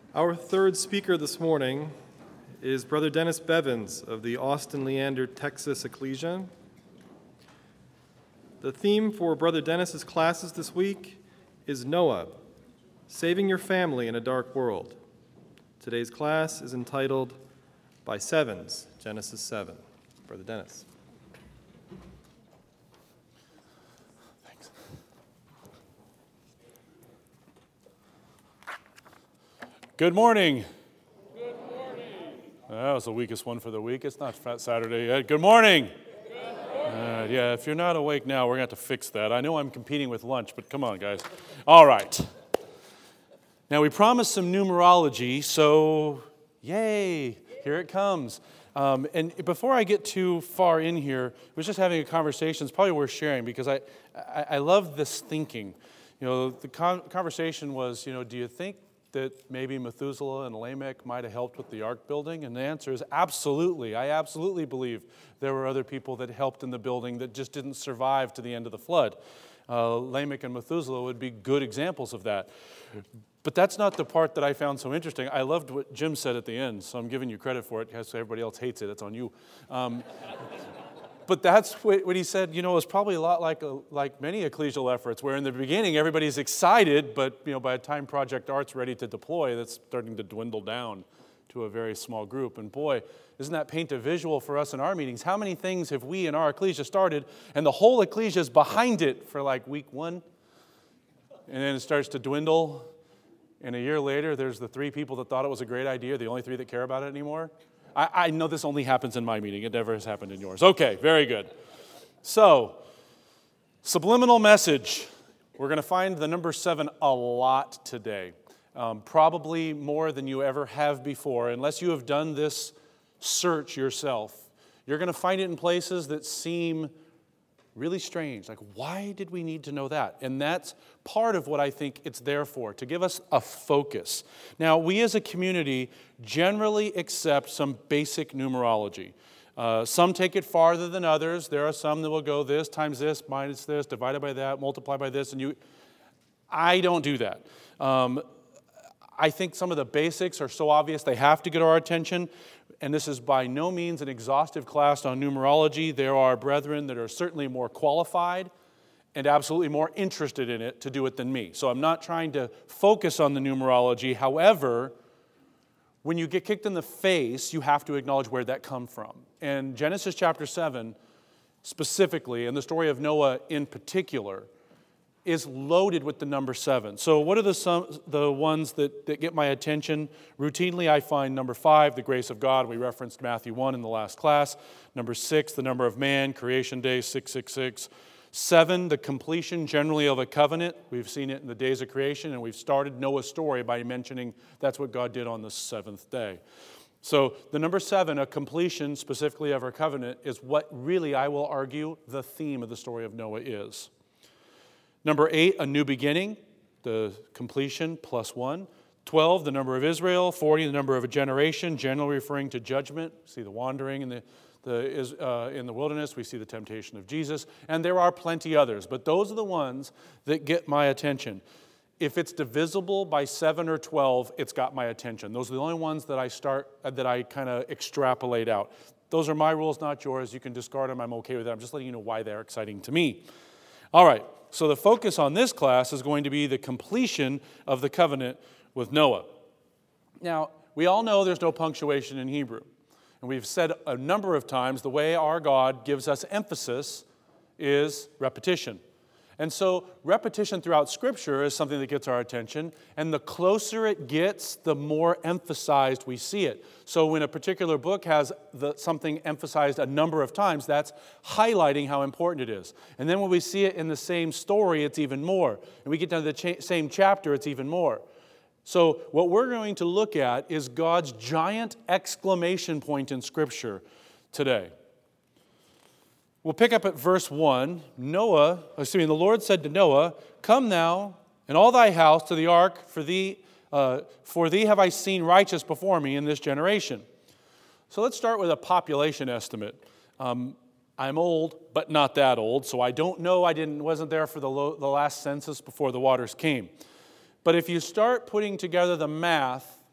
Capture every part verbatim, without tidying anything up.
Our third speaker this morning is Brother Dennis Bevins of the Austin Leander, Texas Ecclesia. The theme for Brother Dennis's classes this week is Noah, Saving Your Family in a Dark World. Today's class is entitled By Sevens, Genesis seven. Brother Dennis. Thanks. Good morning. Good morning. That was the weakest one for the week. It's not Fat Saturday yet. Good morning. Good morning. Uh, yeah, if you're not awake now, we're going to have to fix that. I know I'm competing with lunch, but come on, guys. All right. Now, we promised some numerology, so yay, here it comes. Um, and before I get too far in here, I was just having a conversation. It's probably worth sharing because I, I, I love this thinking. You know, the con- conversation was, you know, do you think that maybe Methuselah and Lamech might have helped with the ark building? And the answer is absolutely. I absolutely believe there were other people that helped in the building that just didn't survive to the end of the flood. Uh, Lamech and Methuselah would be good examples of that. But that's not the part that I found so interesting. I loved what Jim said at the end, so I'm giving you credit for it. So everybody else hates it. That's on you. Um, but that's what, what he said. You know, it was probably a lot like a, like many ecclesial efforts, where in the beginning everybody's excited, but you know, by the time Project Art's ready to deploy, that's starting to dwindle down to a very small group. And boy, doesn't that paint a visual for us in our meetings? How many things have we in our ecclesia started, and the whole ecclesia is behind it for like week one, and then it starts to dwindle. And a year later, there's the three people that thought it was a great idea, the only three that care about it anymore. I, I know this only happens in my meeting. It never has happened in yours. Okay, very good. So, subliminal message. We're going to find the number seven a lot today. Um, probably more than you ever have before. Unless you have done this search yourself, you're going to find it in places that seem really strange. Like, why did we need to know that? And that's part of what I think it's there for, to give us a focus. Now, we as a community generally accept some basic numerology. Uh, some take it farther than others. There are some that will go this times this, minus this, divided by that, multiply by this, and you. I don't do that. Um, I think some of the basics are so obvious they have to get our attention. And this is by no means an exhaustive class on numerology. There are brethren that are certainly more qualified and absolutely more interested in it to do it than me. So I'm not trying to focus on the numerology. However, when you get kicked in the face, you have to acknowledge where that comes from. And Genesis chapter seven specifically, and the story of Noah in particular, is loaded with the number seven. So what are the some, the ones that, that get my attention? Routinely, I find number five, the grace of God. We referenced Matthew one in the last class. Number six, the number of man, creation day, six six six. Seven, the completion generally of a covenant. We've seen it in the days of creation, and we've started Noah's story by mentioning that's what God did on the seventh day. So the number seven, a completion specifically of our covenant, is what really, I will argue, the theme of the story of Noah is. Number eight, a new beginning, the completion plus one. twelve, the number of Israel. forty, the number of a generation, generally referring to judgment. See the wandering in the, the, uh, in the wilderness. We see the temptation of Jesus. And there are plenty others, but those are the ones that get my attention. If it's divisible by seven or twelve, it's got my attention. Those are the only ones that I start, that I kind of extrapolate out. Those are my rules, not yours. You can discard them. I'm okay with that. I'm just letting you know why they're exciting to me. All right. So the focus on this class is going to be the completion of the covenant with Noah. Now, we all know there's no punctuation in Hebrew. And we've said a number of times the way our God gives us emphasis is repetition. And so repetition throughout Scripture is something that gets our attention. And the closer it gets, the more emphasized we see it. So when a particular book has the, something emphasized a number of times, that's highlighting how important it is. And then when we see it in the same story, it's even more. And we get down to the cha- same chapter, it's even more. So what we're going to look at is God's giant exclamation point in Scripture today. We'll pick up at verse one. Noah, excuse me, the Lord said to Noah, "Come now, and all thy house to the ark, for thee, uh, for thee have I seen righteous before me in this generation." So let's start with a population estimate. Um, I'm old, but not that old, so I don't know. I didn't wasn't there for the, lo- the last census before the waters came. But if you start putting together the math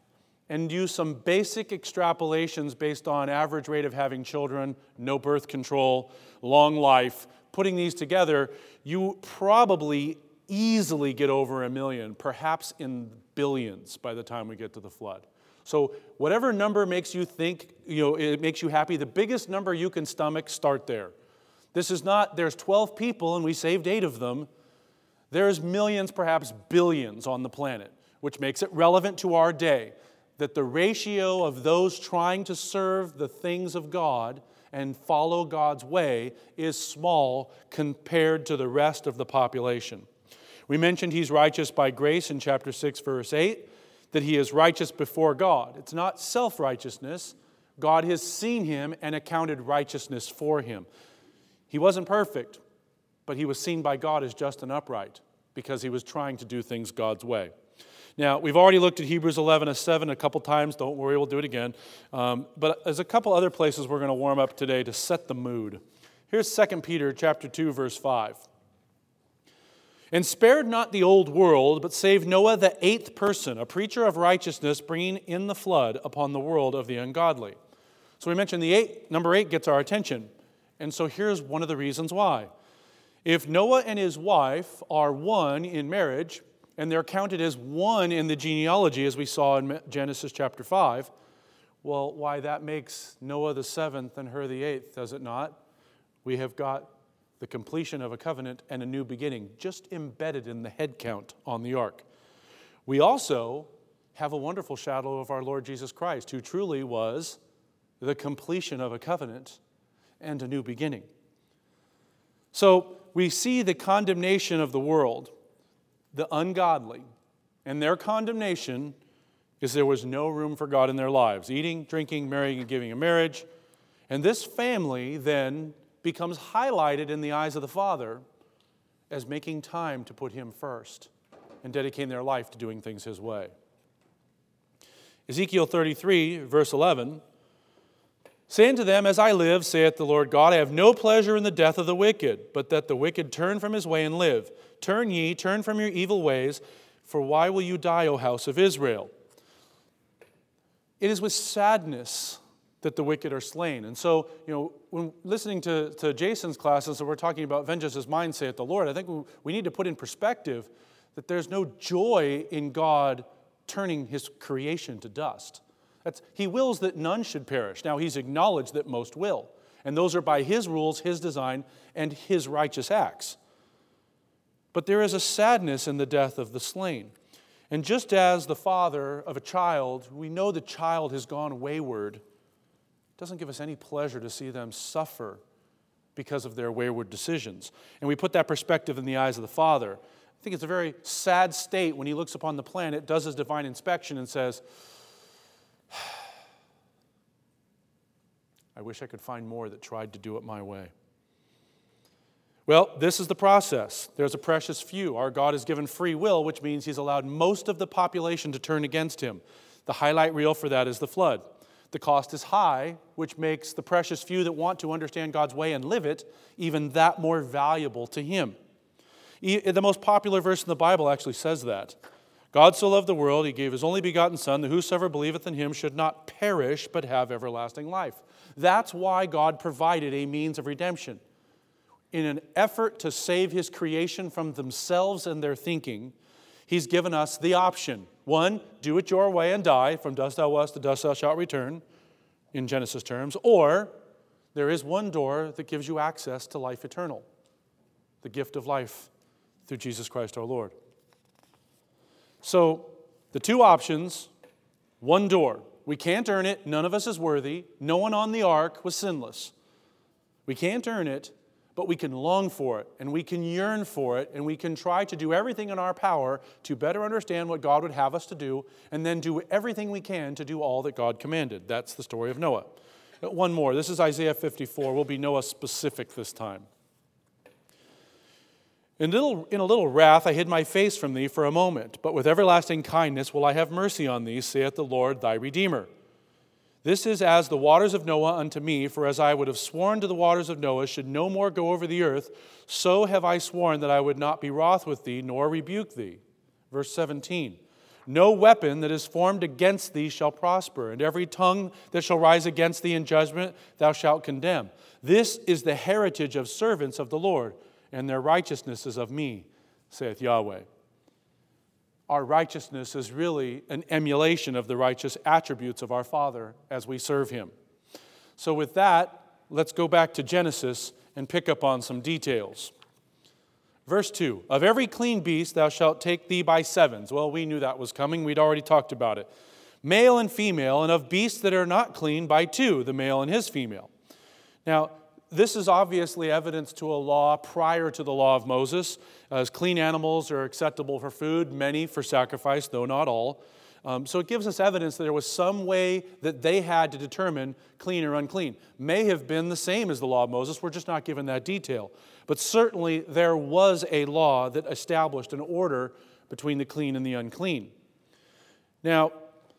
and do some basic extrapolations based on average rate of having children, no birth control, long life, putting these together, you probably easily get over a million, perhaps in billions by the time we get to the flood. So whatever number makes you think, you know, it makes you happy, the biggest number you can stomach, start there. This is not, there's twelve people and we saved eight of them. There's millions, perhaps billions on the planet, which makes it relevant to our day, that the ratio of those trying to serve the things of God and follow God's way is small compared to the rest of the population. We mentioned he's righteous by grace in chapter six, verse eight, that he is righteous before God. It's not self-righteousness. God has seen him and accounted righteousness for him. He wasn't perfect, but he was seen by God as just and upright because he was trying to do things God's way. Now, we've already looked at Hebrews eleven seven a couple times. Don't worry, we'll do it again. Um, but there's a couple other places we're going to warm up today to set the mood. Here's Second Peter chapter two, verse five. And spared not the old world, but saved Noah the eighth person, a preacher of righteousness, bringing in the flood upon the world of the ungodly. So we mentioned the eight, number eight gets our attention. And so here's one of the reasons why. If Noah and his wife are one in marriage, and they're counted as one in the genealogy, as we saw in Genesis chapter five, well, why that makes Noah the seventh and her the eighth, does it not? We have got the completion of a covenant and a new beginning, just embedded in the head count on the ark. We also have a wonderful shadow of our Lord Jesus Christ, who truly was the completion of a covenant and a new beginning. So we see the condemnation of the world, the ungodly, and their condemnation is there was no room for God in their lives, eating, drinking, marrying, and giving in marriage. And this family then becomes highlighted in the eyes of the Father as making time to put him first and dedicating their life to doing things his way. Ezekiel thirty-three, verse eleven, saying to them, as I live, saith the Lord God, I have no pleasure in the death of the wicked, but that the wicked turn from his way and live. Turn ye, turn from your evil ways, for why will you die, O house of Israel? It is with sadness that the wicked are slain. And so, you know, when listening to, to Jason's classes, and we're talking about vengeance is mine, saith the Lord, I think we, we need to put in perspective that there's no joy in God turning his creation to dust. That's, he wills that none should perish. Now, he's acknowledged that most will. And those are by his rules, his design, and his righteous acts. But there is a sadness in the death of the slain. And just as the father of a child, we know the child has gone wayward, it doesn't give us any pleasure to see them suffer because of their wayward decisions. And we put that perspective in the eyes of the Father. I think it's a very sad state when he looks upon the planet, does his divine inspection, and says, I wish I could find more that tried to do it my way. Well, this is the process. There's a precious few. Our God has given free will, which means he's allowed most of the population to turn against him. The highlight reel for that is the flood. The cost is high, which makes the precious few that want to understand God's way and live it even that more valuable to him. The most popular verse in the Bible actually says that. God so loved the world, he gave his only begotten Son, that whosoever believeth in him should not perish, but have everlasting life. That's why God provided a means of redemption. In an effort to save his creation from themselves and their thinking, he's given us the option. One, do it your way and die. From dust thou wast, to dust thou shalt return, in Genesis terms. Or, there is one door that gives you access to life eternal, the gift of life through Jesus Christ our Lord. So, the two options, one door. We can't earn it. None of us is worthy. No one on the ark was sinless. We can't earn it, but we can long for it, and we can yearn for it, and we can try to do everything in our power to better understand what God would have us to do, and then do everything we can to do all that God commanded. That's the story of Noah. One more. This is Isaiah fifty-four. We'll be Noah specific this time. In, little, in a little wrath I hid my face from thee for a moment, but with everlasting kindness will I have mercy on thee, saith the Lord thy Redeemer. This is as the waters of Noah unto me, for as I would have sworn to the waters of Noah should no more go over the earth, so have I sworn that I would not be wroth with thee, nor rebuke thee. Verse seventeen. No weapon that is formed against thee shall prosper, and every tongue that shall rise against thee in judgment thou shalt condemn. This is the heritage of servants of the Lord, and their righteousness is of me, saith Yahweh. Our righteousness is really an emulation of the righteous attributes of our Father as we serve Him. So with that, let's go back to Genesis and pick up on some details. Verse two, of every clean beast thou shalt take thee by sevens. Well, we knew that was coming. We'd already talked about it. Male and female, and of beasts that are not clean by two, the male and his female. Now, this is obviously evidence to a law prior to the law of Moses, as clean animals are acceptable for food, many for sacrifice, though not all. Um, so it gives us evidence that there was some way that they had to determine clean or unclean. May have been the same as the law of Moses. We're just not given that detail. But certainly there was a law that established an order between the clean and the unclean. Now,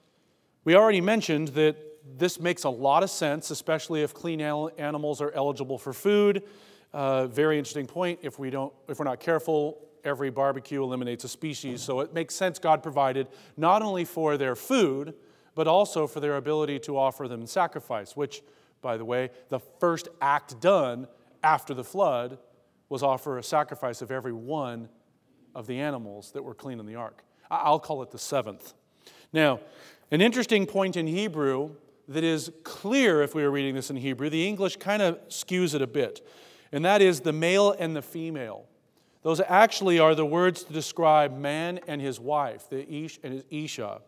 we already mentioned that this makes a lot of sense, especially if clean animals are eligible for food. Uh, very interesting point. If we don't, if we're not careful, every barbecue eliminates a species. So it makes sense God provided not only for their food, but also for their ability to offer them sacrifice, which, by the way, the first act done after the flood was offer a sacrifice of every one of the animals that were clean in the ark. I'll call it the seventh. Now, an interesting point in Hebrew that is clear if we were reading this in Hebrew, the English kind of skews it a bit, and that is the male and the female. Those actually are the words to describe man and his wife, the Ish and his Isha.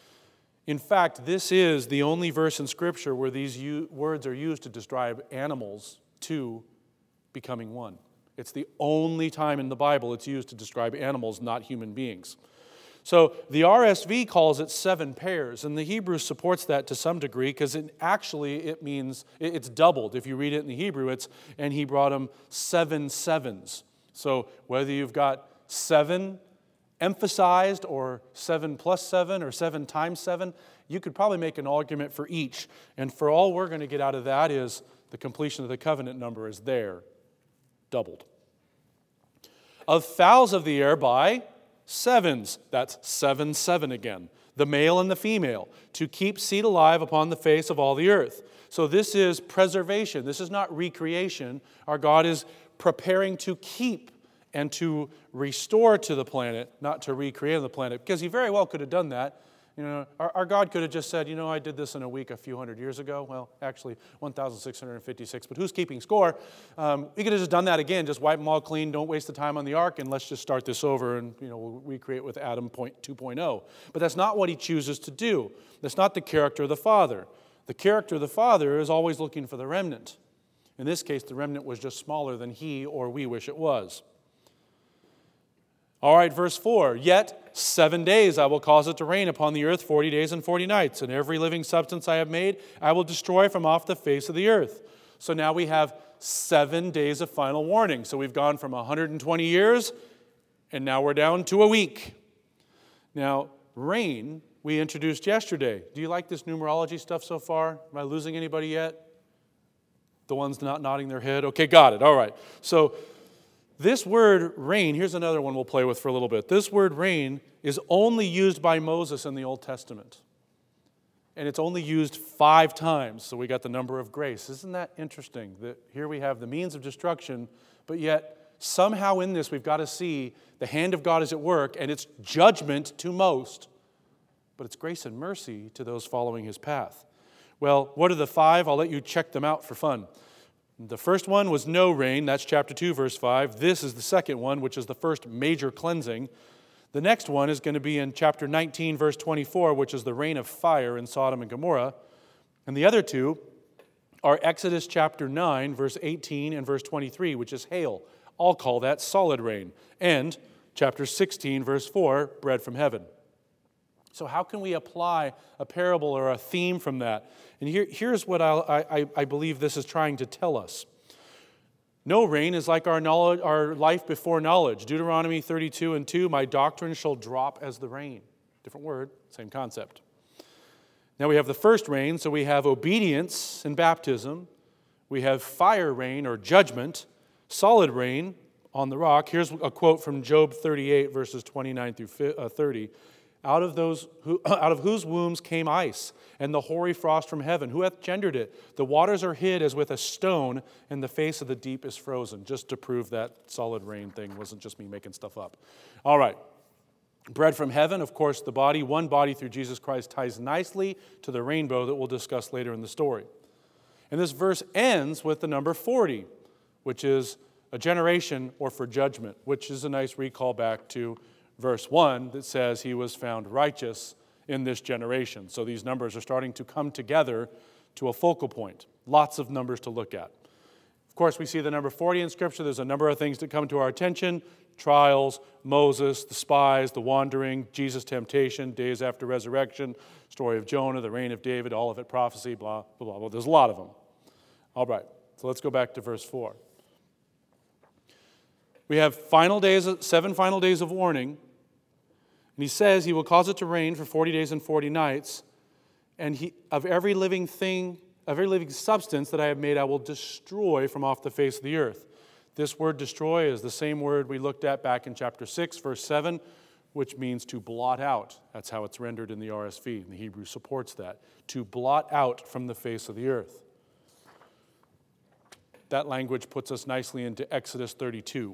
In fact, this is the only verse in Scripture where these u- words are used to describe animals two becoming one. It's the only time in the Bible it's used to describe animals, not human beings. So the R S V calls it seven pairs, and the Hebrew supports that to some degree because it actually it means it's doubled. If you read it in the Hebrew, it's and he brought him seven sevens. So whether you've got seven emphasized or seven plus seven or seven times seven, you could probably make an argument for each. And for all we're going to get out of that is the completion of the covenant number is there, doubled. Of fowls of the air by sevens. That's seven, seven again. The male and the female, to keep seed alive upon the face of all the earth. So this is preservation. This is not recreation. Our God is preparing to keep and to restore to the planet, not to recreate the planet, because he very well could have done that. You know, our, our God could have just said, you know, I did this in a week a few hundred years ago. Well, actually, one thousand six hundred fifty-six, but who's keeping score? Um, we could have just done that again, just wipe them all clean, don't waste the time on the ark, and let's just start this over and, you know, we'll recreate with Adam two point oh. But that's not what he chooses to do. That's not the character of the Father. The character of the Father is always looking for the remnant. In this case, the remnant was just smaller than he or we wish it was. All right, verse four, yet seven days I will cause it to rain upon the earth forty days and forty nights, and every living substance I have made I will destroy from off the face of the earth. So now we have seven days of final warning. So we've gone from one hundred twenty years, and now we're down to a week. Now, rain we introduced yesterday. Do you like this numerology stuff so far? Am I losing anybody yet? The ones not nodding their head? Okay, got it. All right. So this word rain, here's another one we'll play with for a little bit. This word rain is only used by Moses in the Old Testament. And it's only used five times, so we got the number of grace. Isn't that interesting? That here we have the means of destruction, but yet somehow in this we've got to see the hand of God is at work, and it's judgment to most, but it's grace and mercy to those following his path. Well, what are the five? I'll let you check them out for fun. The first one was no rain. That's chapter two, verse five. This is the second one, which is the first major cleansing. The next one is going to be in chapter nineteen, verse twenty-four, which is the rain of fire in Sodom and Gomorrah. And the other two are Exodus chapter nine, verse eighteen, and verse twenty-three, which is hail. I'll call that solid rain. And chapter sixteen, verse four, bread from heaven. So how can we apply a parable or a theme from that? And here, here's what I'll, I, I believe this is trying to tell us. No rain is like our knowledge, our life before knowledge. Deuteronomy thirty-two and two, my doctrine shall drop as the rain. Different word, same concept. Now we have the first rain, so we have obedience and baptism. We have fire rain or judgment, solid rain on the rock. Here's a quote from Job thirty-eight, verses twenty-nine through thirty. out of those who, out of whose wombs came ice, and the hoary frost from heaven. Who hath gendered it? The waters are hid as with a stone, and the face of the deep is frozen. Just to prove that solid rain thing wasn't just me making stuff up. All right. Bread from heaven, of course, the body, one body through Jesus Christ, ties nicely to the rainbow that we'll discuss later in the story. And this verse ends with the number forty, which is a generation or for judgment, which is a nice recall back to verse one that says he was found righteous in this generation. So these numbers are starting to come together to a focal point. Lots of numbers to look at. Of course, we see the number forty in Scripture. There's a number of things that come to our attention. Trials, Moses, the spies, the wandering, Jesus' temptation, days after resurrection, story of Jonah, the reign of David, all of it prophecy, blah, blah, blah. Well, there's a lot of them. All right, so let's go back to verse four. We have final days, seven final days of warning. And he says he will cause it to rain for forty days and forty nights. And he, of every living thing, of every living substance that I have made, I will destroy from off the face of the earth. This word destroy is the same word we looked at back in chapter six, verse seven, which means to blot out. That's how it's rendered in the R S V, and the Hebrew supports that. To blot out from the face of the earth. That language puts us nicely into Exodus thirty-two.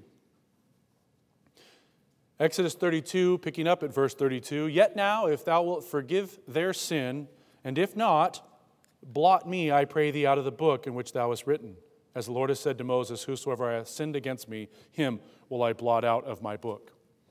Exodus thirty-two, picking up at verse thirty-two, Yet now, if thou wilt forgive their sin, and if not, blot me, I pray thee, out of the book in which thou hast written. As the Lord has said to Moses, Whosoever hath sinned against me, him will I blot out of my book.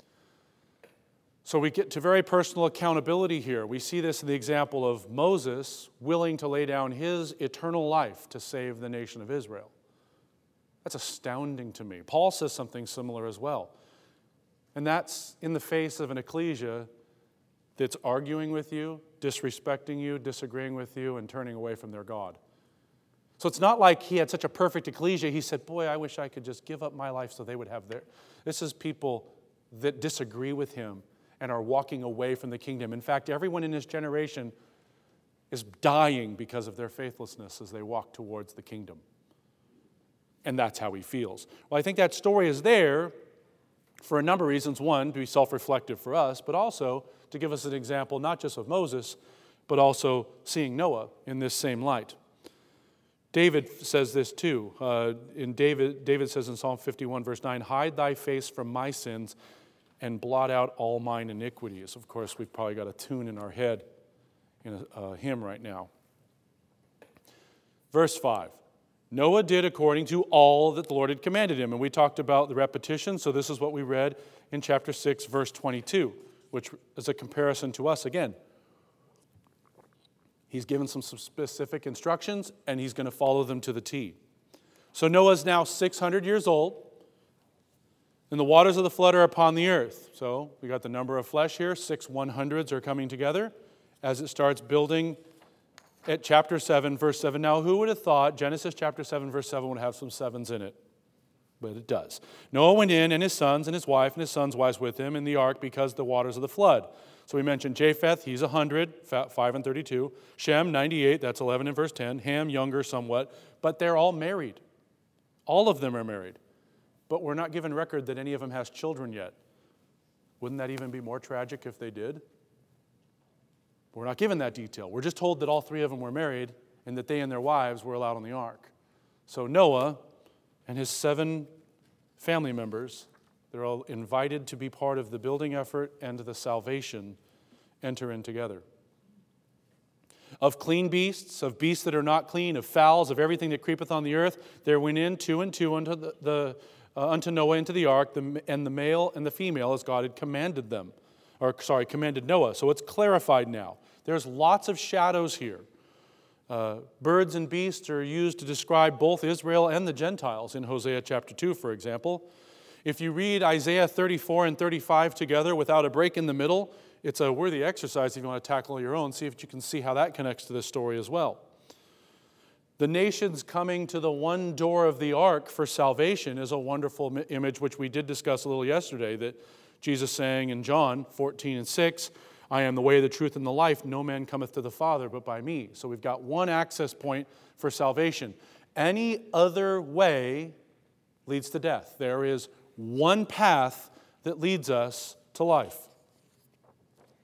So we get to very personal accountability here. We see this in the example of Moses willing to lay down his eternal life to save the nation of Israel. That's astounding to me. Paul says something similar as well. And that's in the face of an ecclesia that's arguing with you, disrespecting you, disagreeing with you, and turning away from their God. So it's not like he had such a perfect ecclesia. He said, boy, I wish I could just give up my life so they would have their... This is people that disagree with him and are walking away from the kingdom. In fact, everyone in his generation is dying because of their faithlessness as they walk towards the kingdom. And that's how he feels. Well, I think that story is there for a number of reasons. One, to be self-reflective for us, but also to give us an example not just of Moses, but also seeing Noah in this same light. David says this too. Uh, in David, David says in Psalm fifty-one, verse nine, Hide thy face from my sins and blot out all mine iniquities. Of course, we've probably got a tune in our head in a, a hymn right now. Verse five, Noah did according to all that the Lord had commanded him. And we talked about the repetition, so this is what we read in chapter six, verse twenty-two, which is a comparison to us again. He's given some specific instructions, and he's going to follow them to the T. So Noah's now six hundred years old, and the waters of the flood are upon the earth. So we got the number of flesh here. Six one-hundreds are coming together as it starts building at chapter seven, verse seven. Now, who would have thought Genesis chapter seven, verse seven would have some sevens in it? But it does. Noah went in, and his sons and his wife and his sons' wives with him in the ark because of the waters of the flood. So we mentioned Japheth, he's one hundred, five and thirty-two. Shem, ninety-eight, that's eleven and verse ten. Ham, younger somewhat, but they're all married. All of them are married. But we're not given record that any of them has children yet. Wouldn't that even be more tragic if they did? We're not given that detail. We're just told that all three of them were married and that they and their wives were allowed on the ark. So Noah and his seven family members, they're all invited to be part of the building effort and the salvation, enter in together. Of clean beasts, of beasts that are not clean, of fowls, of everything that creepeth on the earth, there went in two and two unto the, the uh, unto Noah into the ark, the, and the male and the female as God had commanded them, or sorry, commanded Noah. So it's clarified now. There's lots of shadows here. Uh, birds and beasts are used to describe both Israel and the Gentiles in Hosea chapter two, for example. If you read Isaiah thirty-four and thirty-five together without a break in the middle, it's a worthy exercise if you want to tackle your own. See if you can see how that connects to this story as well. The nations coming to the one door of the ark for salvation is a wonderful image, which we did discuss a little yesterday, that Jesus saying in John fourteen and six, I am the way, the truth, and the life. No man cometh to the Father but by me. So we've got one access point for salvation. Any other way leads to death. There is one path that leads us to life.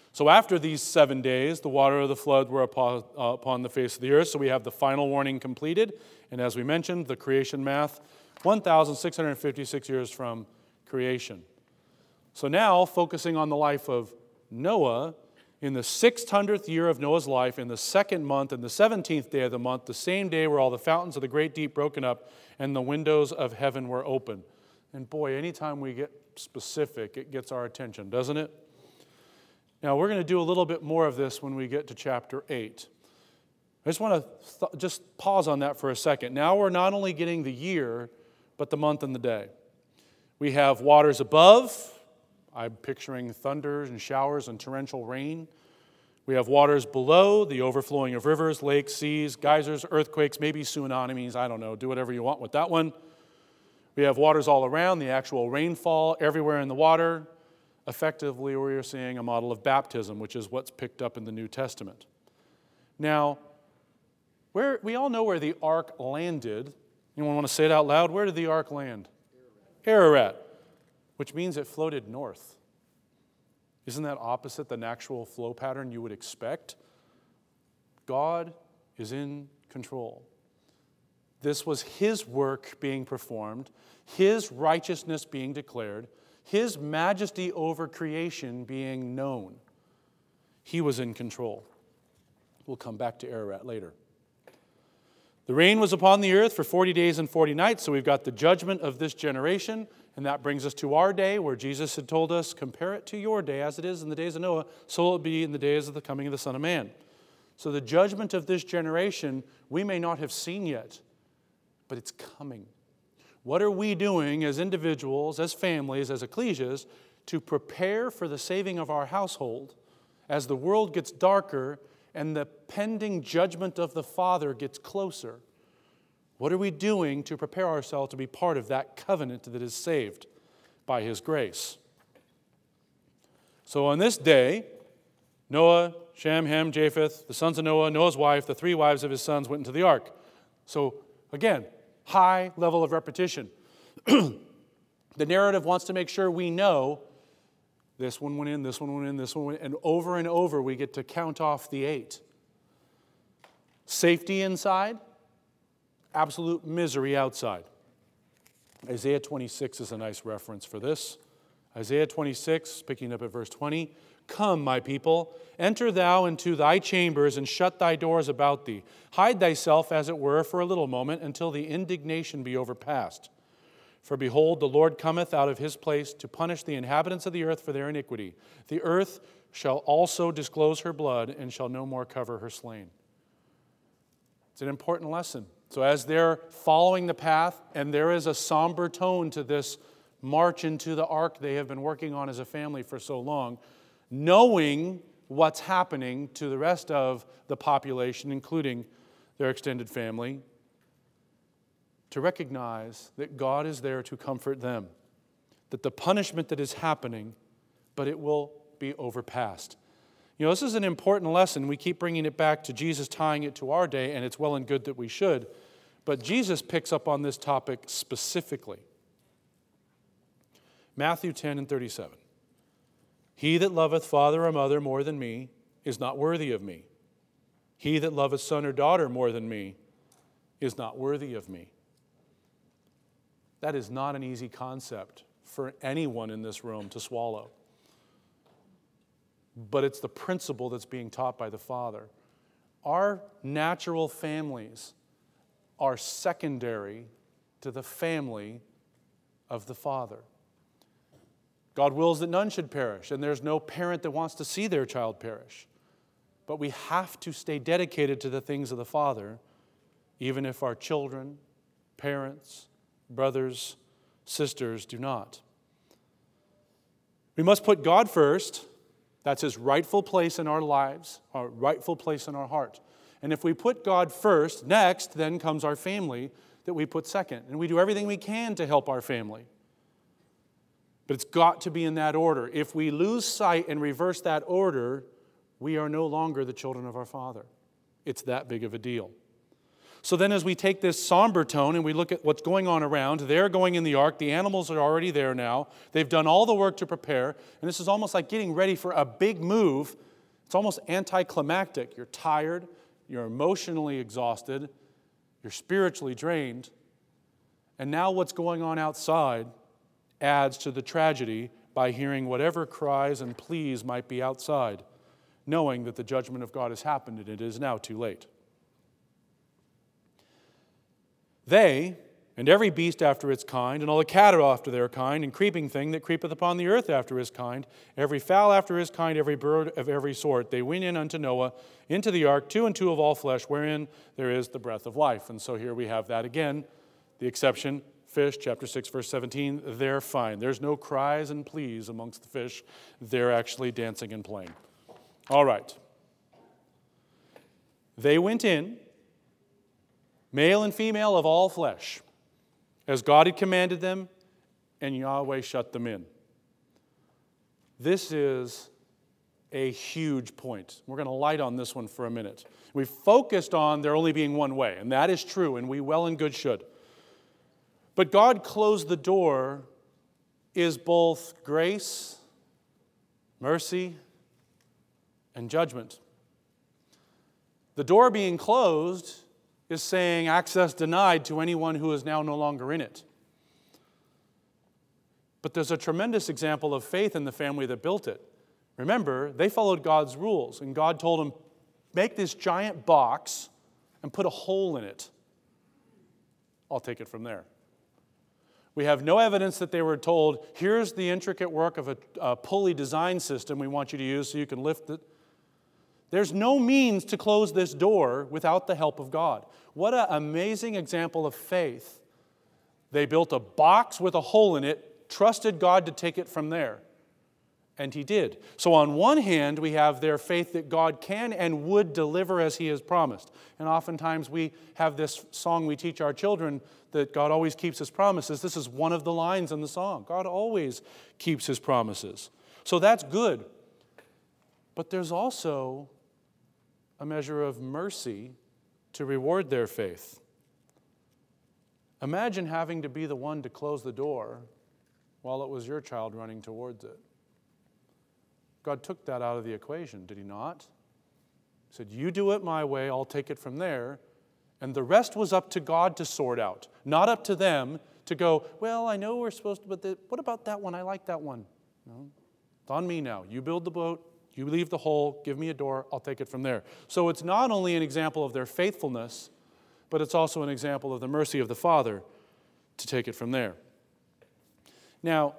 So after these seven days, the water of the flood were upon, uh, upon the face of the earth. So we have the final warning completed. And as we mentioned, the creation math, one thousand six hundred fifty-six years from creation. So now, focusing on the life of Noah, in the six hundredth year of Noah's life, in the second month, and the seventeenth day of the month, the same day were all the fountains of the great deep broken up, and the windows of heaven were open. And boy, anytime we get specific, it gets our attention, doesn't it? Now, we're going to do a little bit more of this when we get to chapter eight. I just want to th- just pause on that for a second. Now we're not only getting the year, but the month and the day. We have waters above. I'm picturing thunders and showers and torrential rain. We have waters below, the overflowing of rivers, lakes, seas, geysers, earthquakes, maybe tsunamis, I don't know. Do whatever you want with that one. We have waters all around, the actual rainfall everywhere in the water. Effectively, we are seeing a model of baptism, which is what's picked up in the New Testament. Now, where we all know where the ark landed. Anyone want to say it out loud? Where did the ark land? Ararat, which means it floated north. Isn't that opposite the natural flow pattern you would expect? God is in control. This was His work being performed, His righteousness being declared, His majesty over creation being known. He was in control. We'll come back to Ararat later. The rain was upon the earth for forty days and forty nights, so we've got the judgment of this generation, and that brings us to our day, where Jesus had told us, compare it to your day as it is in the days of Noah, so will it be in the days of the coming of the Son of Man. So the judgment of this generation we may not have seen yet, but it's coming. What are we doing as individuals, as families, as ecclesias, to prepare for the saving of our household as the world gets darker and the pending judgment of the Father gets closer? What are we doing to prepare ourselves to be part of that covenant that is saved by His grace? So on this day, Noah, Shem, Ham, Japheth, the sons of Noah, Noah's wife, the three wives of his sons went into the ark. So again, high level of repetition. The narrative wants to make sure we know this one went in, this one went in, this one went in, and over and over we get to count off the eight. Safety inside, absolute misery outside. Isaiah twenty-six is a nice reference for this. Isaiah twenty-six, picking up at verse twenty, "Come, my people, enter thou into thy chambers and shut thy doors about thee. Hide thyself, as it were, for a little moment, until the indignation be overpast. For behold, the Lord cometh out of His place to punish the inhabitants of the earth for their iniquity. The earth shall also disclose her blood, and shall no more cover her slain." It's an important lesson. So as they're following the path, and there is a somber tone to this march into the ark they have been working on as a family for so long, knowing what's happening to the rest of the population, including their extended family, to recognize that God is there to comfort them, that the punishment that is happening, but it will be overpassed. You know, this is an important lesson. We keep bringing it back to Jesus, tying it to our day, and it's well and good that we should. But Jesus picks up on this topic specifically. Matthew ten and thirty-seven. "He that loveth father or mother more than me is not worthy of me. He that loveth son or daughter more than me is not worthy of me." That is not an easy concept for anyone in this room to swallow. But it's the principle that's being taught by the Father. Our natural families are secondary to the family of the Father. God wills that none should perish, and there's no parent that wants to see their child perish. But we have to stay dedicated to the things of the Father, even if our children, parents, brothers, sisters do not. We must put God first. That's His rightful place in our lives, our rightful place in our heart. And if we put God first, next then comes our family that we put second. And we do everything we can to help our family. But it's got to be in that order. If we lose sight and reverse that order, we are no longer the children of our Father. It's that big of a deal. So then as we take this somber tone and we look at what's going on around, they're going in the ark, the animals are already there now, they've done all the work to prepare, and this is almost like getting ready for a big move. It's almost anticlimactic. You're tired, you're emotionally exhausted, you're spiritually drained, and now what's going on outside adds to the tragedy by hearing whatever cries and pleas might be outside, knowing that the judgment of God has happened and it is now too late. They, and every beast after its kind, and all the cattle after their kind, and creeping thing that creepeth upon the earth after his kind, every fowl after his kind, every bird of every sort, they went in unto Noah into the ark, two and two of all flesh, wherein there is the breath of life. And so here we have that again, the exception, fish, chapter six, verse seventeen, they're fine. There's no cries and pleas amongst the fish. They're actually dancing and playing. All right. They went in, male and female of all flesh, as God had commanded them, and Yahweh shut them in. This is a huge point. We're going to light on this one for a minute. We focused on there only being one way, and that is true, and we well and good should. But God closed the door is both grace, mercy, and judgment. The door being closed is saying access denied to anyone who is now no longer in it. But there's a tremendous example of faith in the family that built it. Remember, they followed God's rules, and God told them, make this giant box and put a hole in it. I'll take it from there. We have no evidence that they were told, here's the intricate work of a, a pulley design system we want you to use so you can lift it. There's no means to close this door without the help of God. What an amazing example of faith. They built a box with a hole in it, trusted God to take it from there. And He did. So on one hand, we have their faith that God can and would deliver as He has promised. And oftentimes we have this song we teach our children that God always keeps His promises. This is one of the lines in the song. God always keeps His promises. So that's good. But there's also a measure of mercy to reward their faith. Imagine having to be the one to close the door while it was your child running towards it. God took that out of the equation, did He not? He said, you do it my way, I'll take it from there. And the rest was up to God to sort out, not up to them to go, well, I know we're supposed to, but the, what about that one? I like that one. No, it's on me now. You build the boat, you leave the hole, give me a door, I'll take it from there. So it's not only an example of their faithfulness, but it's also an example of the mercy of the Father to take it from there. Now,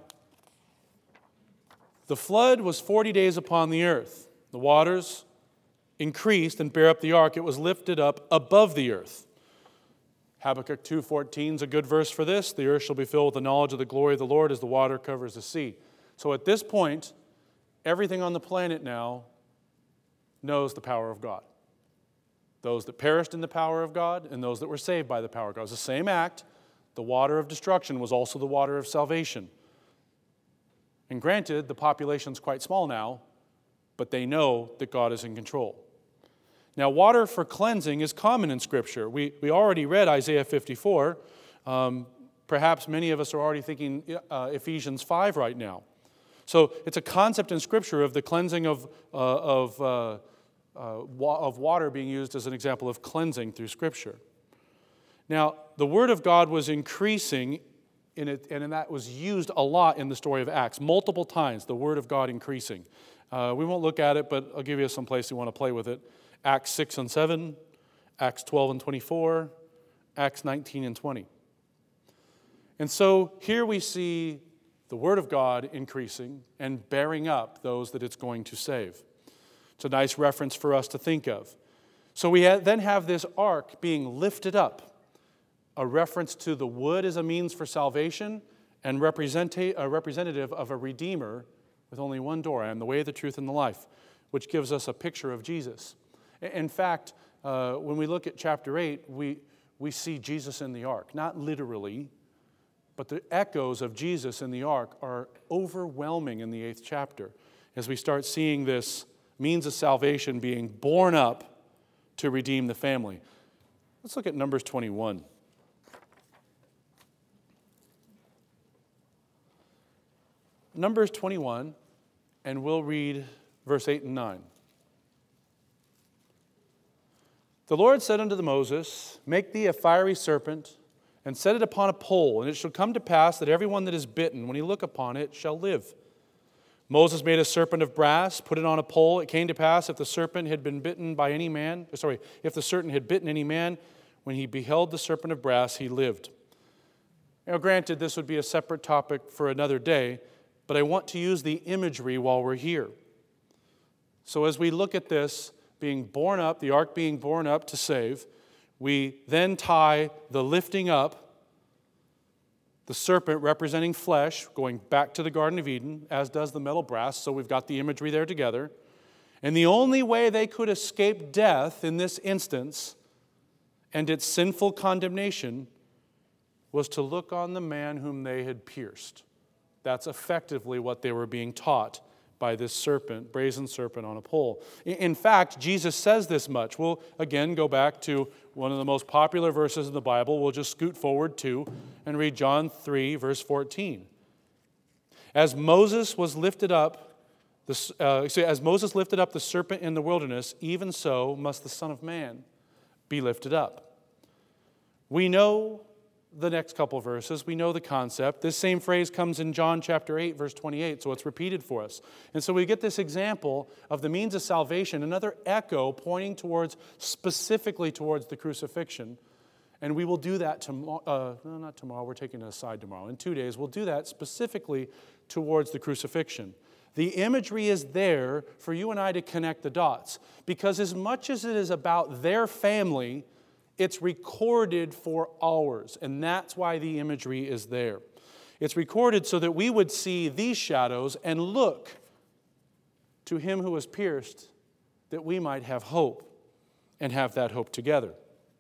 the flood was forty days upon the earth. The waters increased and bare up the ark. It was lifted up above the earth. Habakkuk two fourteen is a good verse for this. The earth shall be filled with the knowledge of the glory of the Lord as the water covers the sea. So at this point, everything on the planet now knows the power of God. Those that perished in the power of God and those that were saved by the power of God. It was the same act. The water of destruction was also the water of salvation. And granted, the population's quite small now, but they know that God is in control. Now, water for cleansing is common in Scripture. We, we already read Isaiah fifty-four. Um, perhaps many of us are already thinking uh, Ephesians five right now. So it's a concept in Scripture of the cleansing of, uh, of, uh, uh, wa- of water being used as an example of cleansing through Scripture. Now, the Word of God was increasing in it, and that was used a lot in the story of Acts. Multiple times, the Word of God increasing. Uh, we won't look at it, but I'll give you some place you want to play with it. Acts six and seven, Acts twelve and twenty-four, Acts nineteen and twenty. And so here we see the Word of God increasing and bearing up those that it's going to save. It's a nice reference for us to think of. So we then have this ark being lifted up, a reference to the wood as a means for salvation and representa- a representative of a Redeemer with only one door. I am the way, the truth, and the life, which gives us a picture of Jesus. In fact, uh, when we look at chapter eight, we, we see Jesus in the ark. Not literally, but the echoes of Jesus in the ark are overwhelming in the eighth chapter as we start seeing this means of salvation being borne up to redeem the family. Let's look at Numbers twenty-one. Numbers twenty-one, and we'll read verse eight and nine. The Lord said unto Moses, Make thee a fiery serpent, and set it upon a pole, and it shall come to pass that every one that is bitten, when he look upon it, shall live. Moses made a serpent of brass, put it on a pole. It came to pass, if the serpent had been bitten by any man, sorry, if the serpent had bitten any man, when he beheld the serpent of brass, he lived. Now, granted, this would be a separate topic for another day, but I want to use the imagery while we're here. So as we look at this being borne up, the ark being borne up to save, we then tie the lifting up, the serpent representing flesh, going back to the Garden of Eden, as does the metal brass, so we've got the imagery there together. And the only way they could escape death in this instance and its sinful condemnation was to look on the man whom they had pierced. That's effectively what they were being taught by this serpent, brazen serpent on a pole. In fact, Jesus says this much. We'll again go back to one of the most popular verses in the Bible. We'll just scoot forward to and read John three, verse fourteen. As Moses was lifted up, the, uh, as Moses lifted up the serpent in the wilderness, even so must the Son of Man be lifted up. We know the next couple verses, we know the concept. This same phrase comes in John chapter eight, verse twenty-eight, so it's repeated for us. And so we get this example of the means of salvation, another echo pointing towards, specifically towards the crucifixion. And we will do that tomorrow, uh, no, not tomorrow, we're taking it aside tomorrow. In two days, we'll do that specifically towards the crucifixion. The imagery is there for you and I to connect the dots, because as much as it is about their family, it's recorded for ours, and that's why the imagery is there. It's recorded so that we would see these shadows and look to him who was pierced, that we might have hope and have that hope together.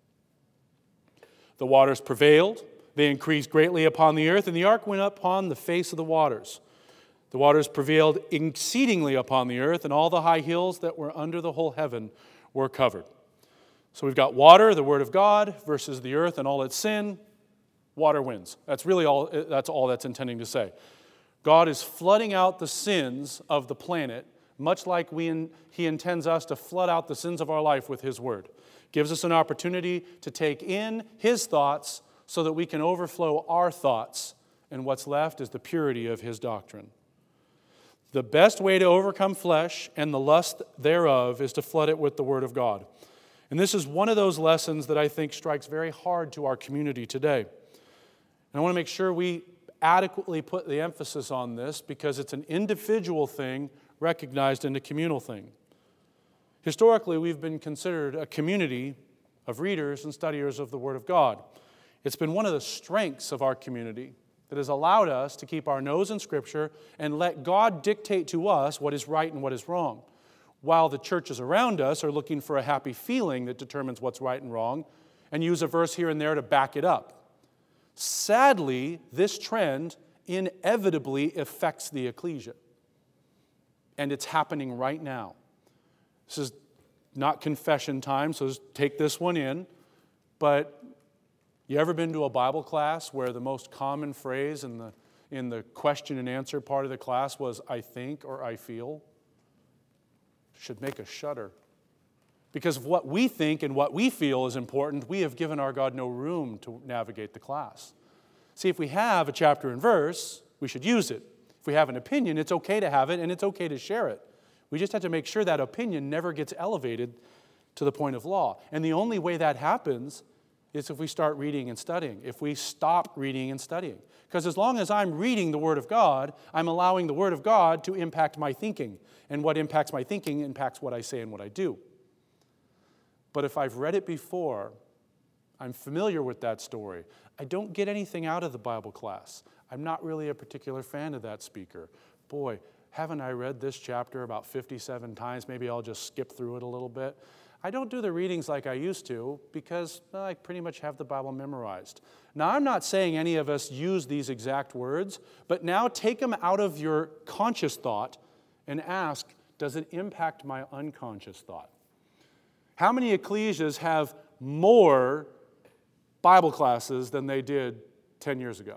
The waters prevailed, they increased greatly upon the earth, and the ark went up upon the face of the waters. The waters prevailed exceedingly upon the earth, and all the high hills that were under the whole heaven were covered. So we've got water, the word of God, versus the earth and all its sin. Water wins. That's really all that's all that's intending to say. God is flooding out the sins of the planet, much like we in, he intends us to flood out the sins of our life with his word. Gives us an opportunity to take in his thoughts so that we can overflow our thoughts, and what's left is the purity of his doctrine. The best way to overcome flesh and the lust thereof is to flood it with the word of God. And this is one of those lessons that I think strikes very hard to our community today. And I want to make sure we adequately put the emphasis on this, because it's an individual thing recognized in a communal thing. Historically, we've been considered a community of readers and studiers of the Word of God. It's been one of the strengths of our community that has allowed us to keep our nose in Scripture and let God dictate to us what is right and what is wrong, while the churches around us are looking for a happy feeling that determines what's right and wrong and use a verse here and there to back it up. Sadly, this trend inevitably affects the ecclesia. And it's happening right now. This is not confession time, so just take this one in. But you ever been to a Bible class where the most common phrase in the, in the question and answer part of the class was, I think or I feel? Should make us shudder. Because of what we think and what we feel is important, we have given our God no room to navigate the class. See, if we have a chapter and verse, we should use it. If we have an opinion, it's okay to have it and it's okay to share it. We just have to make sure that opinion never gets elevated to the point of law. And the only way that happens is if we start reading and studying, if we stop reading and studying. Because as long as I'm reading the Word of God, I'm allowing the Word of God to impact my thinking. And what impacts my thinking impacts what I say and what I do. But if I've read it before, I'm familiar with that story, I don't get anything out of the Bible class. I'm not really a particular fan of that speaker. Boy, haven't I read this chapter about fifty-seven times? Maybe I'll just skip through it a little bit. I don't do the readings like I used to because well, I pretty much have the Bible memorized. Now, I'm not saying any of us use these exact words, but now take them out of your conscious thought and ask, does it impact my unconscious thought? How many ecclesias have more Bible classes than they did ten years ago?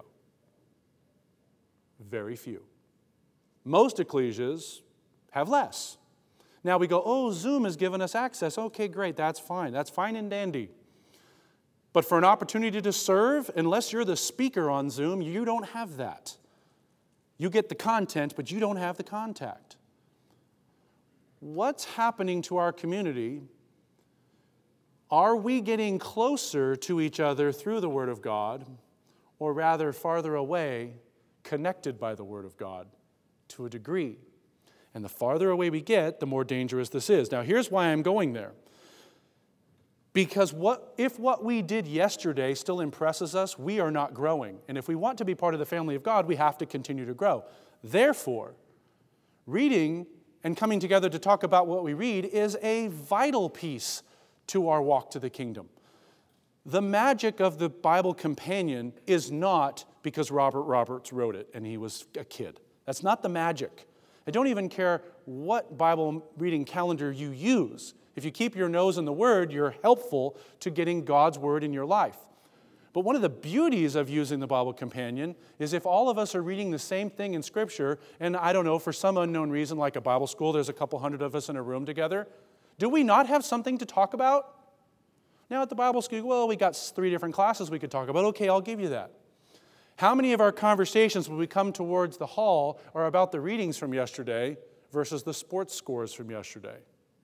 Very few. Most ecclesias have less. Now we go, oh, Zoom has given us access. Okay, great, that's fine. That's fine and dandy. But for an opportunity to serve, unless you're the speaker on Zoom, you don't have that. You get the content, but you don't have the contact. What's happening to our community? Are we getting closer to each other through the Word of God, or rather farther away, connected by the Word of God to a degree? And the farther away we get, the more dangerous this is. Now, here's why I'm going there. Because what if what we did yesterday still impresses us, we are not growing. And if we want to be part of the family of God, we have to continue to grow. Therefore, reading and coming together to talk about what we read is a vital piece to our walk to the kingdom. The magic of the Bible Companion is not because Robert Roberts wrote it and he was a kid. That's not the magic. I don't even care what Bible reading calendar you use. If you keep your nose in the Word, you're helpful to getting God's Word in your life. But one of the beauties of using the Bible Companion is if all of us are reading the same thing in Scripture, and I don't know, for some unknown reason, like a Bible school, there's a couple hundred of us in a room together, do we not have something to talk about? Now at the Bible school, well, we got three different classes we could talk about. Okay, I'll give you that. How many of our conversations when we come towards the hall are about the readings from yesterday versus the sports scores from yesterday?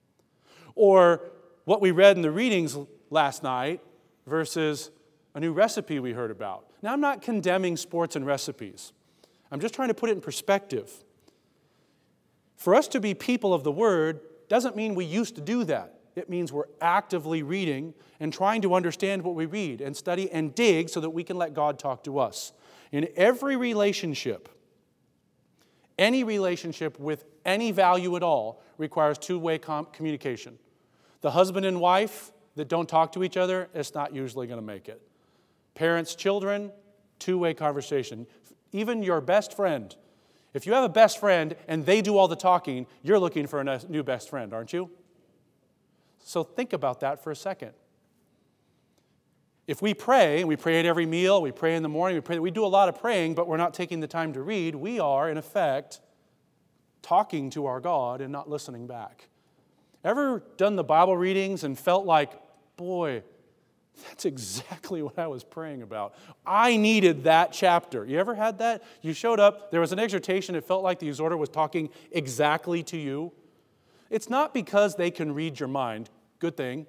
Or what we read in the readings last night versus a new recipe we heard about. Now, I'm not condemning sports and recipes. I'm just trying to put it in perspective. For us to be people of the Word doesn't mean we used to do that. It means we're actively reading and trying to understand what we read and study and dig so that we can let God talk to us. In every relationship, any relationship with any value at all requires two-way com- communication. The husband and wife that don't talk to each other, it's not usually going to make it. Parents, children, two-way conversation. Even your best friend. If you have a best friend and they do all the talking, you're looking for a new best friend, aren't you? So think about that for a second. If we pray, and we pray at every meal, we pray in the morning, we pray, we do a lot of praying, but we're not taking the time to read, we are, in effect, talking to our God and not listening back. Ever done the Bible readings and felt like, boy, that's exactly what I was praying about. I needed that chapter. You ever had that? You showed up, there was an exhortation, it felt like the exhorter was talking exactly to you. It's not because they can read your mind. Good thing.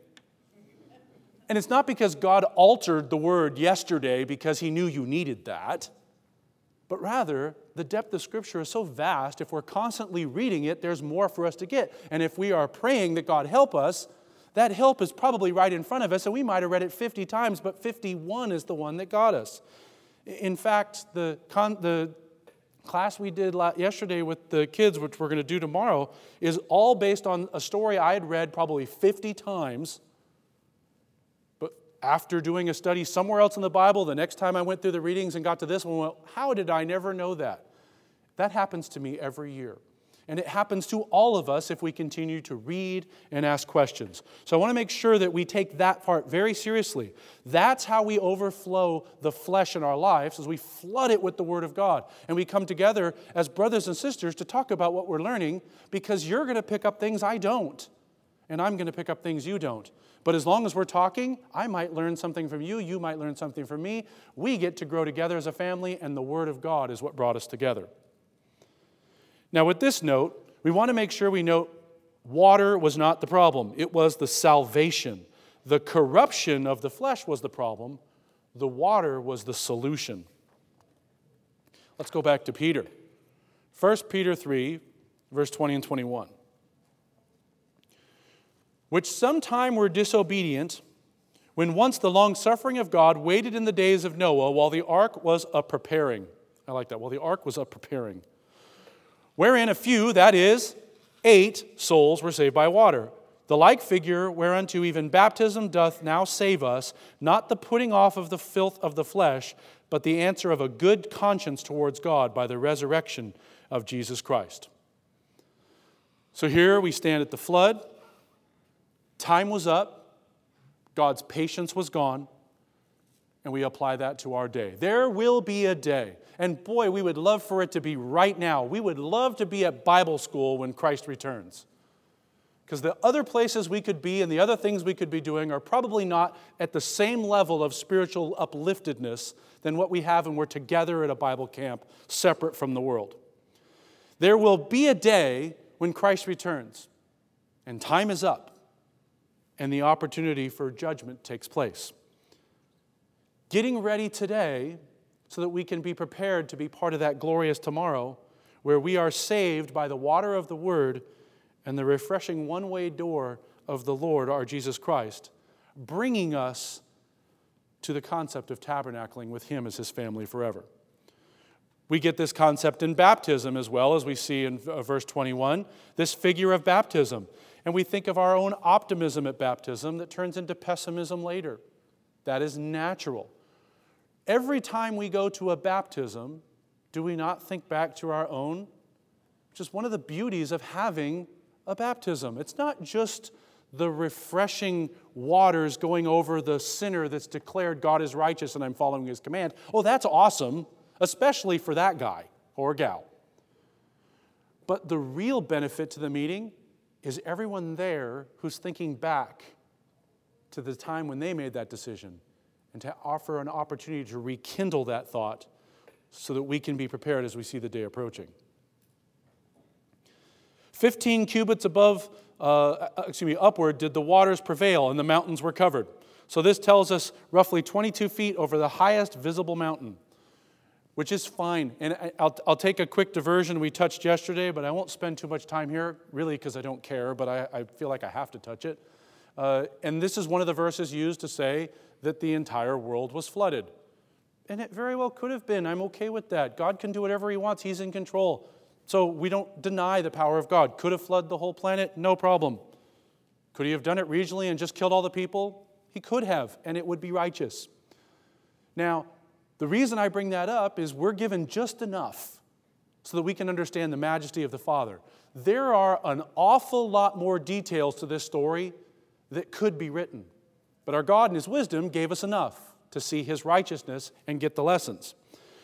And it's not because God altered the word yesterday because he knew you needed that. But rather, the depth of Scripture is so vast, if we're constantly reading it, there's more for us to get. And if we are praying that God help us, that help is probably right in front of us, and we might have read it fifty times, but fifty-one is the one that got us. In fact, the, con- the class we did yesterday with the kids, which we're going to do tomorrow, is all based on a story I had read probably fifty times. But after doing a study somewhere else in the Bible, the next time I went through the readings and got to this one, well, how did I never know that? That happens to me every year. And it happens to all of us if we continue to read and ask questions. So I want to make sure that we take that part very seriously. That's how we overflow the flesh in our lives, as we flood it with the Word of God. And we come together as brothers and sisters to talk about what we're learning, because you're going to pick up things I don't. And I'm going to pick up things you don't. But as long as we're talking, I might learn something from you, you might learn something from me. We get to grow together as a family, and the Word of God is what brought us together. Now, with this note, we want to make sure we note water was not the problem. It was the salvation. The corruption of the flesh was the problem. The water was the solution. Let's go back to Peter. First Peter three, verse twenty and twenty-one. Which sometime were disobedient, when once the long-suffering of God waited in the days of Noah while the ark was a-preparing. I like that, while the ark was a-preparing. Wherein a few, that is, eight souls were saved by water. The like figure whereunto even baptism doth now save us, not the putting off of the filth of the flesh, but the answer of a good conscience towards God by the resurrection of Jesus Christ. So here we stand at the flood. Time was up. God's patience was gone, and we apply that to our day. There will be a day, and boy, we would love for it to be right now. We would love to be at Bible school when Christ returns. Because the other places we could be and the other things we could be doing are probably not at the same level of spiritual upliftedness than what we have when we're together at a Bible camp separate from the world. There will be a day when Christ returns, and time is up, and the opportunity for judgment takes place. Getting ready today so that we can be prepared to be part of that glorious tomorrow where we are saved by the water of the Word and the refreshing one-way door of the Lord, our Jesus Christ, bringing us to the concept of tabernacling with Him as His family forever. We get this concept in baptism as well, as we see in verse twenty-one, this figure of baptism. And we think of our own optimism at baptism that turns into pessimism later. That is natural. Every time we go to a baptism, do we not think back to our own? Which is one of the beauties of having a baptism. It's not just the refreshing waters going over the sinner that's declared God is righteous and I'm following His command. Oh, that's awesome, especially for that guy or gal. But the real benefit to the meeting is everyone there who's thinking back to the time when they made that decision and to offer an opportunity to rekindle that thought so that we can be prepared as we see the day approaching. Fifteen cubits above, uh, excuse me, upward did the waters prevail, and the mountains were covered. So this tells us roughly twenty-two feet over the highest visible mountain, which is fine. And I'll, I'll take a quick diversion we touched yesterday, but I won't spend too much time here, really because I don't care, but I, I feel like I have to touch it. Uh, and this is one of the verses used to say that the entire world was flooded. And it very well could have been. I'm okay with that. God can do whatever He wants. He's in control. So we don't deny the power of God. Could have flooded the whole planet? No problem. Could He have done it regionally and just killed all the people? He could have, and it would be righteous. Now, the reason I bring that up is we're given just enough so that we can understand the majesty of the Father. There are an awful lot more details to this story that could be written. But our God in His wisdom gave us enough to see His righteousness and get the lessons.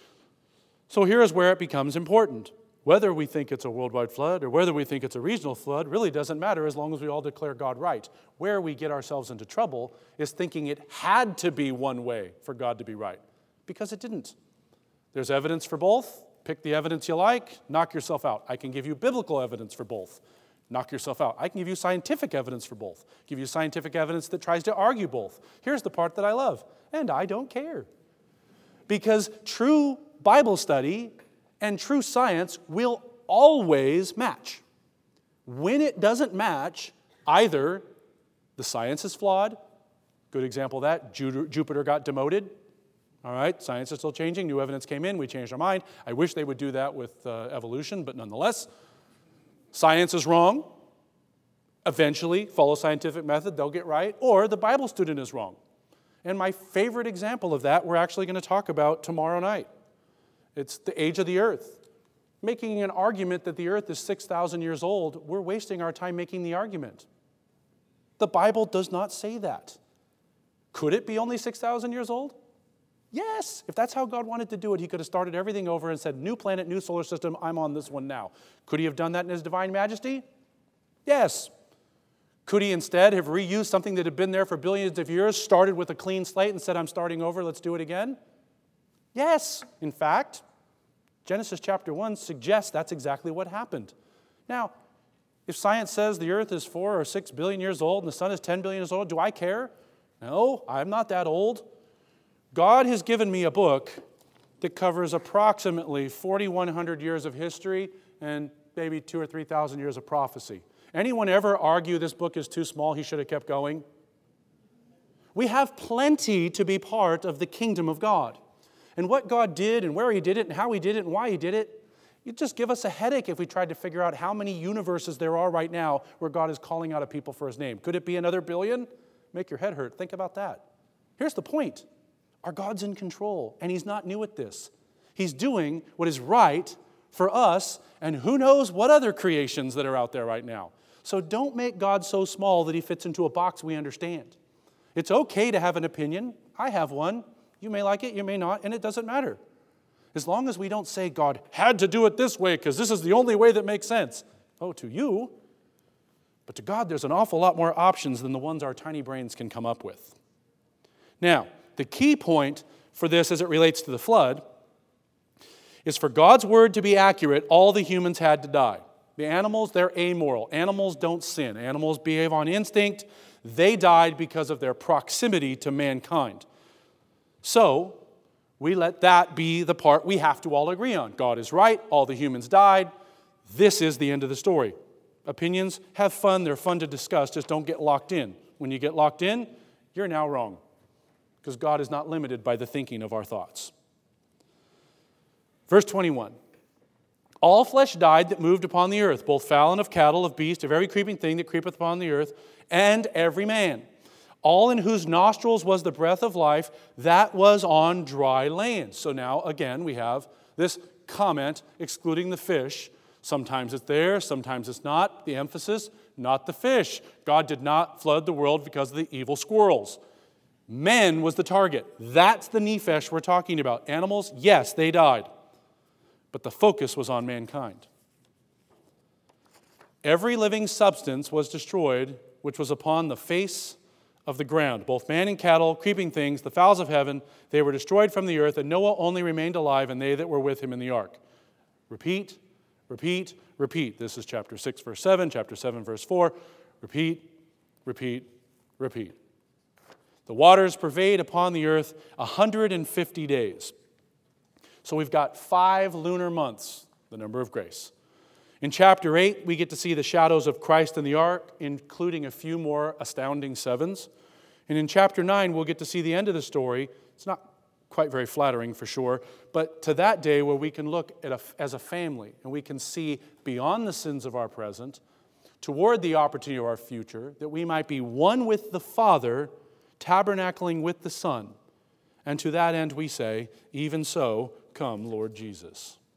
So here is where it becomes important. Whether we think it's a worldwide flood or whether we think it's a regional flood really doesn't matter as long as we all declare God right. Where we get ourselves into trouble is thinking it had to be one way for God to be right, because it didn't. There's evidence for both. Pick the evidence you like, knock yourself out. I can give you biblical evidence for both. Knock yourself out. I can give you scientific evidence for both. Give you scientific evidence that tries to argue both. Here's the part that I love, and I don't care. Because true Bible study and true science will always match. When it doesn't match, either the science is flawed, good example of that, Jupiter got demoted. All right, science is still changing, new evidence came in, we changed our mind. I wish they would do that with uh, evolution, but nonetheless, science is wrong. Eventually, follow scientific method, they'll get right, or the Bible student is wrong. And my favorite example of that we're actually going to talk about tomorrow night. It's the age of the earth. Making an argument that the earth is six thousand years old, we're wasting our time making the argument. The Bible does not say that. Could it be only six thousand years old? Yes. If that's how God wanted to do it, He could have started everything over and said, new planet, new solar system, I'm on this one now. Could He have done that in His divine majesty? Yes. Could He instead have reused something that had been there for billions of years, started with a clean slate and said, I'm starting over, let's do it again? Yes. In fact, Genesis chapter one suggests that's exactly what happened. Now, if science says the earth is four or six billion years old and the sun is ten billion years old, do I care? No, I'm not that old. God has given me a book that covers approximately forty-one hundred years of history and maybe two or three thousand years of prophecy. Anyone ever argue this book is too small, he should have kept going? We have plenty to be part of the kingdom of God. And what God did and where He did it and how He did it and why He did it, it'd just give us a headache if we tried to figure out how many universes there are right now where God is calling out a people for His name. Could it be another billion? Make your head hurt. Think about that. Here's the point. Our God's in control, and He's not new at this. He's doing what is right for us, and who knows what other creations that are out there right now. So don't make God so small that He fits into a box we understand. It's okay to have an opinion. I have one. You may like it, you may not, and it doesn't matter. As long as we don't say God had to do it this way because this is the only way that makes sense. Oh, to you. But to God, there's an awful lot more options than the ones our tiny brains can come up with. Now, the key point for this as it relates to the flood is for God's word to be accurate, all the humans had to die. The animals, they're amoral. Animals don't sin. Animals behave on instinct. They died because of their proximity to mankind. So, we let that be the part we have to all agree on. God is right. All the humans died. This is the end of the story. Opinions, have fun. They're fun to discuss. Just don't get locked in. When you get locked in, you're now wrong. Because God is not limited by the thinking of our thoughts. Verse twenty-one. All flesh died that moved upon the earth, both fowl and of cattle, of beast, of every creeping thing that creepeth upon the earth, and every man. All in whose nostrils was the breath of life, that was on dry land. So now, again, we have this comment excluding the fish. Sometimes it's there, sometimes it's not. The emphasis, not the fish. God did not flood the world because of the evil squirrels. Men was the target. That's the nephesh we're talking about. Animals, yes, they died. But the focus was on mankind. Every living substance was destroyed, which was upon the face of the ground. Both man and cattle, creeping things, the fowls of heaven, they were destroyed from the earth, and Noah only remained alive, and they that were with him in the ark. Repeat, repeat, repeat. This is chapter six, verse seven, chapter seven, verse four. Repeat, repeat, repeat. The waters pervade upon the earth one hundred fifty days. So we've got five lunar months, the number of grace. In chapter eight, we get to see the shadows of Christ in the ark, including a few more astounding sevens. And in chapter nine, we'll get to see the end of the story. It's not quite very flattering for sure, but to that day where we can look at a, as a family and we can see beyond the sins of our present, toward the opportunity of our future, that we might be one with the Father, tabernacling with the Son. And to that end we say, even so, come, Lord Jesus.